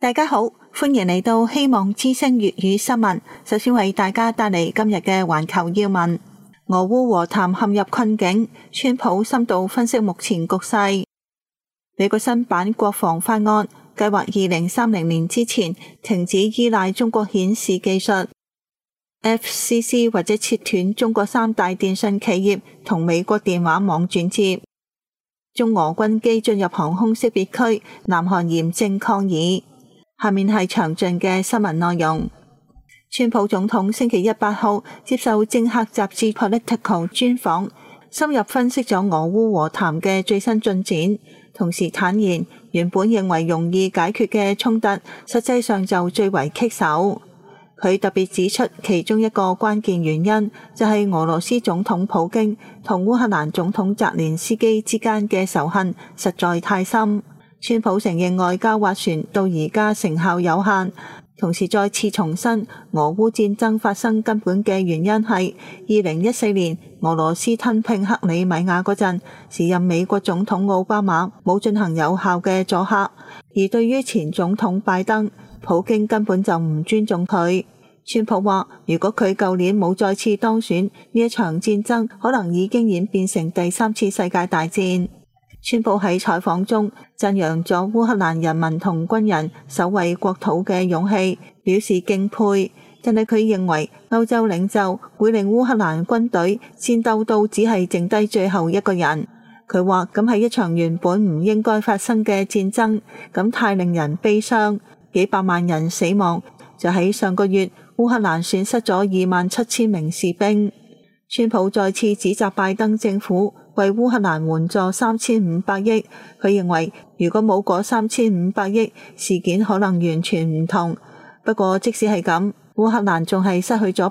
大家好，歡迎嚟到希望之聲粵語新聞。首先為大家帶嚟今日嘅環球要聞。俄烏和談陷入困境，川普深度分析目前局勢。美國新版國防法案計劃2030年之前停止依賴中國顯示技術。FCC 或者切斷中國三大電信企業同美國電話網轉接。中俄軍機進入航空識別區，南韓嚴正抗議。下面係詳盡嘅新聞內容。川普總統星期一8號接受政客雜誌 Political 專訪，深入分析咗俄烏和談嘅最新進展，同時坦言原本認為容易解決嘅衝突，實際上就最為棘手。佢特別指出，其中一個關鍵原因就係俄羅斯總統普京同烏克蘭總統澤連斯基之間嘅仇恨實在太深。川普承認外交斡旋到而家成效有限，同時再次重申俄烏戰爭發生根本嘅原因係2014年俄羅斯吞併克里米亞嗰陣，時任美國總統奧巴馬冇進行有效嘅阻嚇，而對於前總統拜登，普京根本就唔尊重佢。川普話，如果佢舊年冇再次當選，呢一場戰爭可能已經演變成第三次世界大戰。川普喺採訪中讚揚咗烏克蘭人民同軍人守衛國土嘅勇氣，表示敬佩。但係佢認為歐洲領袖會令烏克蘭軍隊戰鬥到只係剩低最後一個人。佢話咁係一場原本唔應該發生嘅戰爭，咁太令人悲傷。幾百萬人死亡，就喺上個月烏克蘭損失咗27000名士兵。川普再次指責拜登政府為烏克蘭援助3500億，佢認為如果冇嗰3500億，事件可能完全唔同。不過即使係咁，烏克蘭仲係失去咗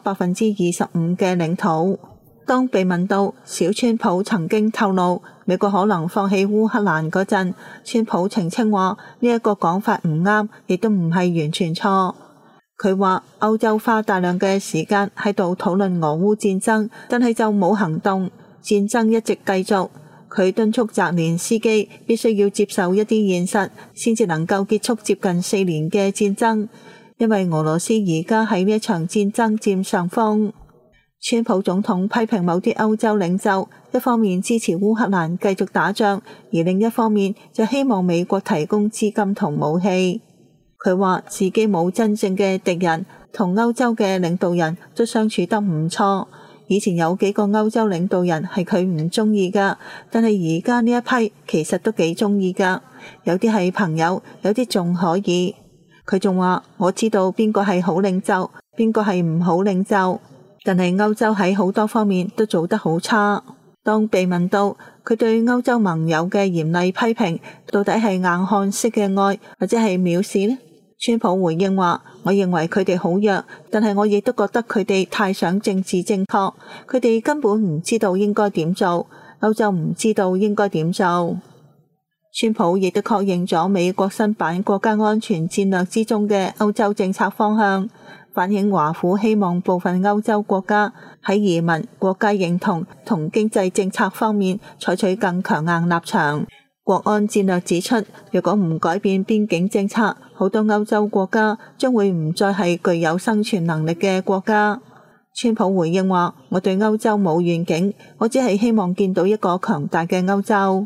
25%嘅領土。當被問到小川普曾經透露美國可能放棄烏克蘭嗰陣，川普澄清話呢一個講法唔啱，亦都唔係完全錯。佢話歐洲花大量嘅時間喺度討論俄烏戰爭，但係就冇行動，戰爭一直繼續。佢敦促澤連斯基必須要接受一啲現實，先至能夠結束接近4年嘅戰爭，因為俄羅斯而家喺呢一場戰爭佔上風。川普總統批評某啲歐洲領袖，一方面支持烏克蘭繼續打仗，而另一方面就希望美國提供資金同武器。佢話自己冇真正嘅敵人，同歐洲嘅領導人都相處得唔錯。以前有幾個歐洲領導人係佢唔中意噶，但係而家呢一批其實都幾中意噶，有啲係朋友，有啲仲可以。佢仲話我知道邊個係好領袖，邊個係唔好領袖，但係歐洲喺好多方面都做得好差。當被問到佢對歐洲盟友嘅嚴厲批評到底係硬漢式嘅愛或者係藐視呢？川普回應話，我認為佢哋好弱，但係我亦都覺得佢哋太想政治正確，佢哋根本唔知道應該點做，歐洲唔知道應該點做。川普亦都確認咗美國新版國家安全戰略之中嘅歐洲政策方向，反映華府希望部分歐洲國家喺移民、國家認同同經濟政策方面採取更強硬立場。國安戰略指出，如果唔改變邊境政策，好多歐洲國家將會唔再係具有生存能力嘅國家。川普回應話，我對歐洲冇願景，我只係希望見到一個強大嘅歐洲。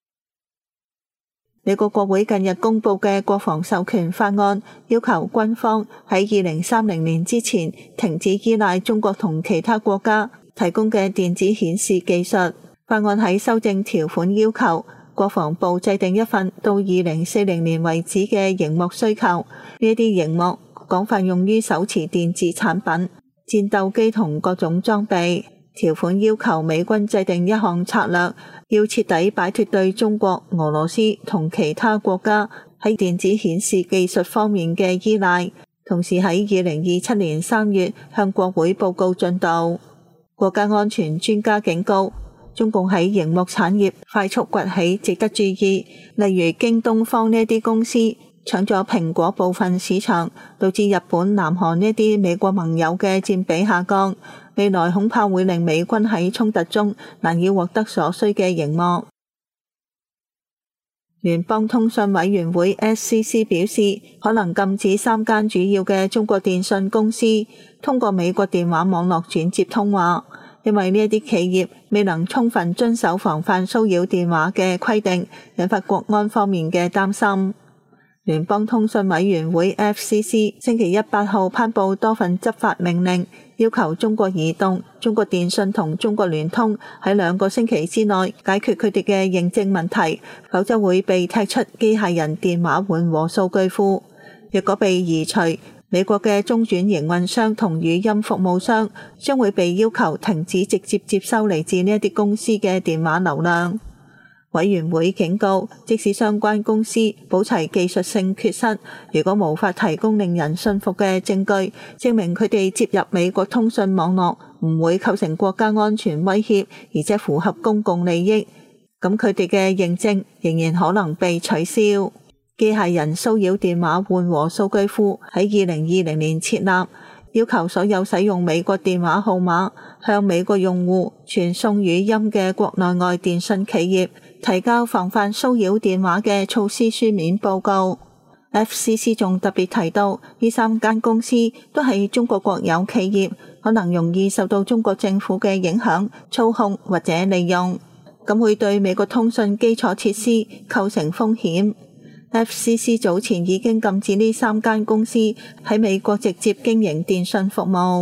美國國會近日公布嘅國防授權法案，要求軍方喺2030年之前停止依賴中國同其他國家提供嘅電子顯示技術。法案喺修正條款要求國防部制定一份到2040年為止嘅螢幕需求，呢啲螢幕廣泛用於手持電子產品、戰鬥機同各種裝備。條款要求美軍制定一項策略，要徹底擺脫對中國、俄羅斯同其他國家喺電子顯示技術方面嘅依賴，同時喺2027年3月向國會報告進度。國家安全專家警告，中共喺螢幕產業快速崛起，值得注意。例如京東方呢啲公司搶咗蘋果部分市場，導致日本、南韓呢啲美國盟友嘅佔比下降。未來恐怕會令美軍喺衝突中難以獲得所需嘅螢幕。 聯邦通訊委員會 SCC 表示，可能禁止3間主要嘅中國電信公司通過美國電話網絡轉接通話，因為呢一啲企業未能充分遵守防範騷擾電話嘅規定，引發國安方面嘅擔心。聯邦通訊委員會 FCC 星期一8號頒布多份執法命令，要求中國移動、中國電信同中國聯通喺2個星期之內解決佢哋嘅認證問題，否則會被踢出機械人電話緩和數據庫。若果被移除，美國嘅中轉營運商同語音服務商將會被要求停止直接接收嚟自呢一啲公司嘅電話流量。委員會警告，即使相關公司保齊技術性缺失，如果無法提供令人信服嘅證據，證明佢哋接入美國通訊網絡唔會構成國家安全威脅，而且符合公共利益，咁佢哋嘅認證仍然可能被取消。機械人騷擾電話緩和數據庫喺2020年設立，要求所有使用美國電話號碼向美國用戶傳送語音嘅國內外電信企業提交防範騷擾電話嘅措施書面報告。FCC 仲特別提到，呢3間公司都係中國國有企業，可能容易受到中國政府嘅影響、操控或者利用，咁會對美國通訊基礎設施構成風險。FCC 早前已經禁止呢3間公司喺美國直接經營電信服務。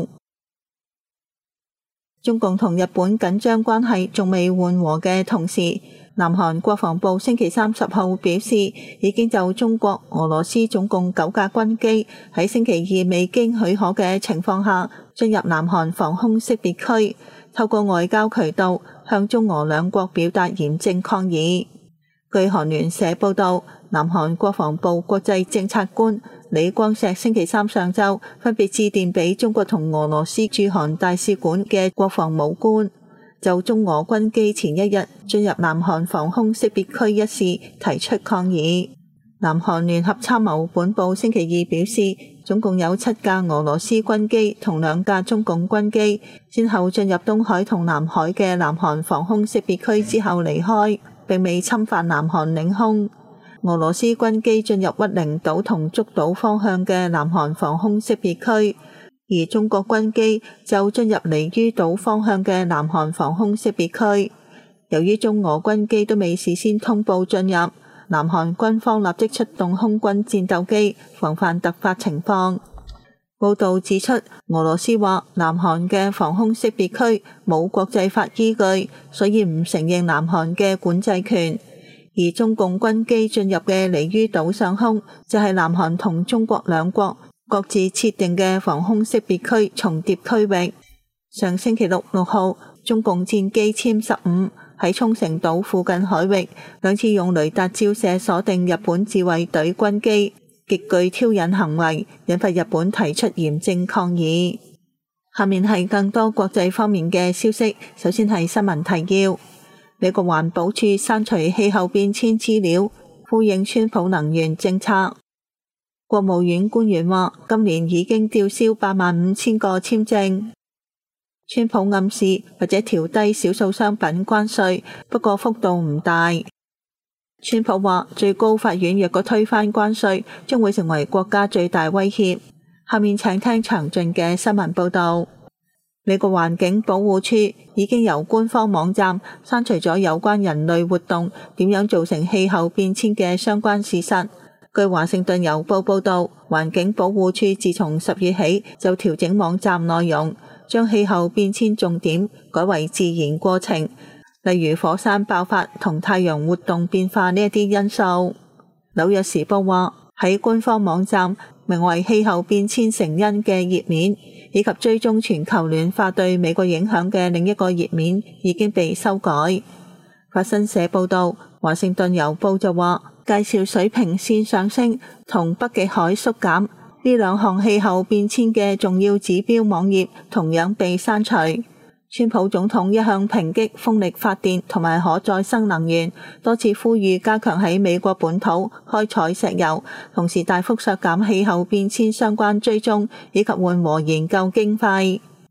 中共同日本緊張關係仲未緩和嘅同時，南韓國防部星期30號表示，已經就中國、俄羅斯總共9架軍機喺星期二未經許可嘅情況下進入南韓防空識別區，透過外交渠道向中俄兩國表達嚴正抗議。據韓聯社報道，南韓國防部國際政策官李光石星期三上晝分別致電俾中國同俄羅斯駐韓大使館嘅國防武官，就中俄軍機前一日進入南韓防空識別區一事提出抗議。南韓聯合參謀本部星期二表示，總共有7架俄羅斯軍機同2架中共軍機先後進入東海同南海嘅南韓防空識別區之後離開，並未侵犯南韓領空。俄羅斯軍機進入鬱陵島同竹島方向嘅南韓防空識別區，而中國軍機就進入離於島方向嘅南韓防空識別區。由於中俄軍機都未事先通報進入，南韓軍方立即出動空軍戰鬥機防範突發情況。報道指出，俄羅斯話南韓嘅防空識別區冇國際法依據，所以唔承認南韓嘅管制權。而中共軍機進入嘅離於島上空，就係南韓同中國兩國各自設定嘅防空識別區重疊區域。上星期6號，中共戰機殲15喺沖繩島附近海域2次用雷達照射鎖定日本自衛隊軍機，極具挑釁行為，引發日本提出嚴正抗議。下面係更多國際方面嘅消息，首先係新聞提要。美國環保署刪除氣候變遷資料，呼應川普能源政策。國務院官員話，今年已經吊銷85000個簽證。川普暗示或者調低少數商品關稅，不過幅度唔大。川普話，最高法院若果推翻關稅，將會成為國家最大威脅。下面請聽詳盡嘅新聞報道。美國環境保護署已經由官方網站刪除咗有關人類活動點樣造成氣候變遷嘅相關事實。據華盛頓郵報報道，環境保護署自從10月起就調整網站內容，將氣候變遷重點改為自然過程，例如火山爆發同太陽活動變化呢一啲因素。紐約時報話，喺官方網站名為氣候變遷成因嘅頁面，以及追蹤全球暖化對美國影響嘅另一個頁面已經被修改。法新社報道，華盛頓郵報就話，介紹水平線上升同北極海縮減呢2項氣候變遷嘅重要指標網頁同樣被刪除。川普總統一向抨擊風力發電同埋可再生能源，多次呼籲加強喺美國本土開採石油，同時大幅削減氣候變遷相關追蹤以及緩和研究經費。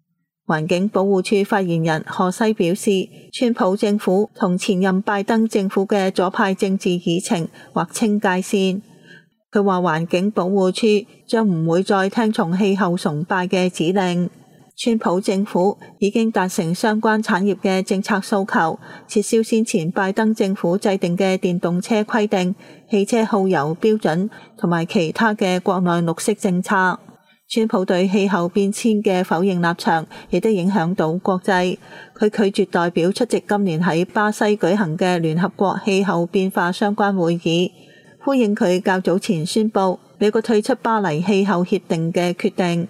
環境保護署發言人何西表示，川普政府同前任拜登政府嘅左派政治議程劃清界線。佢話環境保護署將唔會再聽從氣候崇拜嘅指令。川普政府已經達成相關產業嘅政策訴求，撤銷先前拜登政府制定嘅電動車規定、汽車耗油標準同埋其他嘅國內綠色政策。川普對氣候變遷嘅否認立場亦都影響到國際。佢拒絕代表出席今年喺巴西舉行嘅聯合國氣候變化相關會議，呼應佢較早前宣布美國退出巴黎氣候協定嘅決定。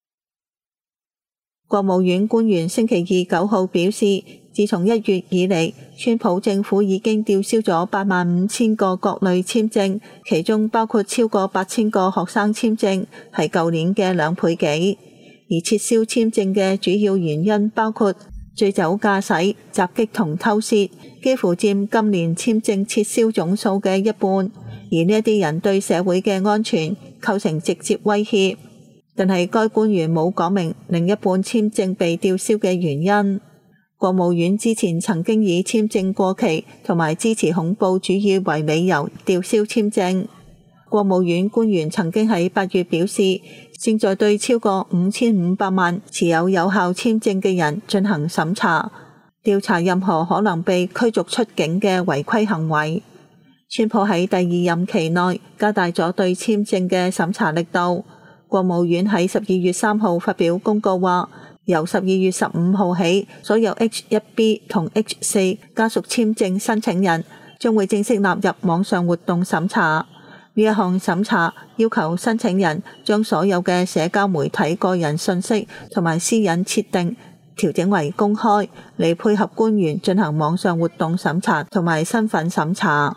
國務院官員星期二9號表示，自從1月以嚟，川普政府已經吊銷咗85000個各類簽證，其中包括超過8000個學生簽證，係舊年嘅2倍幾。而撤銷簽證嘅主要原因包括醉酒駕駛、襲擊同偷竊，幾乎佔今年簽證撤銷總數嘅一半。而呢一啲人對社會嘅安全構成直接威脅。但係該官員冇講明另一半簽證被吊銷嘅原因。國務院之前曾經以簽證過期同埋支持恐怖主義為理由吊銷簽證。國務院官員曾經喺8月表示，正在對超過5500萬持有有效簽證嘅人進行審查，調查任何可能被驅逐出境嘅違規行為。川普喺第2任期內加大咗對簽證嘅審查力度。國務院喺12月3號發表公告話，由12月15號起，所有 H1B 同 H4 家屬簽證申請人將會正式納入網上活動審查。呢一項審查要求申請人將所有嘅社交媒體個人信息同埋私隱設定調整為公開，嚟配合官員進行網上活動審查同埋身份審查。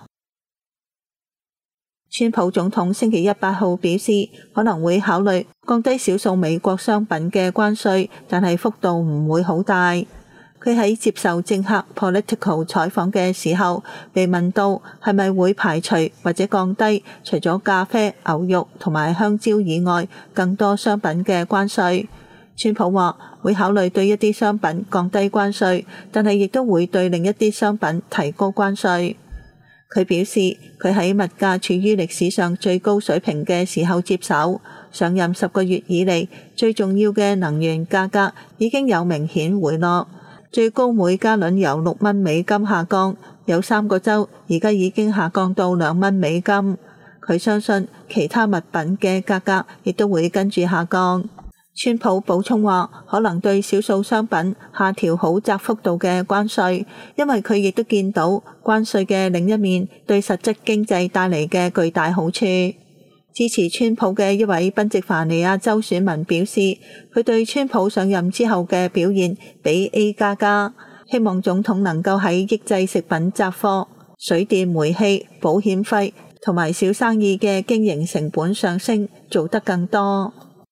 川普總統星期一8號表示，可能會考慮降低少數美國商品嘅關稅，但係幅度唔會好大。佢喺接受政客 Politico 採訪嘅時候，被問到係咪會排除或者降低除咗咖啡、牛肉同埋香蕉以外更多商品嘅關稅。川普話會考慮對一啲商品降低關稅，但係亦都會對另一啲商品提高關稅。佢表示，佢喺物價處於歷史上最高水平嘅時候接手，上任10個月以嚟，最重要嘅能源價格已經有明顯回落，最高每加侖由6蚊美金下降，有3個州而家已經下降到2蚊美金。佢相信其他物品嘅價格亦都會跟住下降。川普補充話，可能對少數商品下調好窄幅度嘅關稅，因為佢亦都見到關稅嘅另一面對實質經濟帶嚟嘅巨大好處。支持川普嘅一位賓夕凡尼亞州選民表示，佢對川普上任之後嘅表現俾 A++，希望總統能夠喺抑制食品雜貨、水電煤氣、保險費同埋小生意嘅經營成本上升做得更多。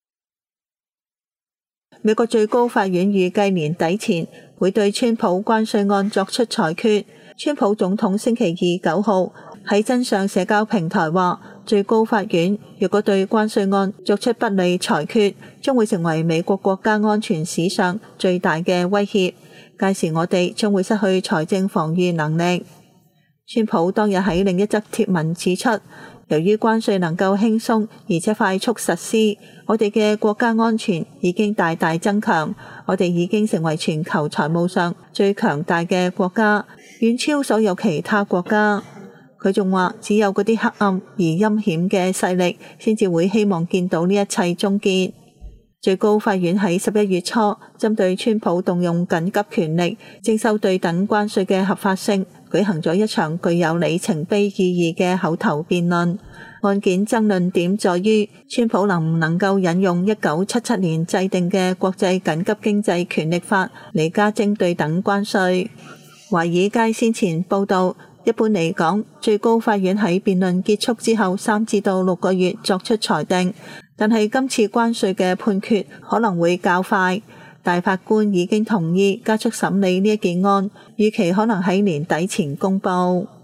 美國最高法院預計年底前會對川普關稅案作出裁決。川普總統星期二9號喺真相社交平台話，最高法院若果對關稅案作出不利裁決，將會成為美國國家安全史上最大嘅威脅。屆時我哋將會失去財政防禦能力。川普當日喺另一則貼文指出，由於關稅能夠輕鬆而且快速實施，我哋嘅國家安全已經大大增強，我哋已經成為全球財務上最強大嘅國家，遠超所有其他國家。佢仲話，只有嗰啲黑暗而陰險嘅勢力先至會希望見到呢一切終結。最高法院喺11月初針對川普動用緊急權力徵收對等關稅嘅合法性舉行咗一場具有里程碑意義嘅口頭辯論。案件爭論點在於川普能唔能夠引用1977年制定嘅國際緊急經濟權力法嚟加徵對等關稅。華爾街先前報道，一般嚟講，最高法院喺辯論結束之後3至到6個月作出裁定，但係今次關稅嘅判決可能會較快。大法官已經同意加速審理呢一件案，預期可能喺年底前公佈。